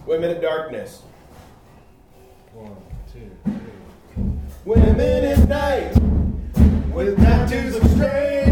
Women of Darkness. 1, 2, 3. Women at night with tattoos of strength.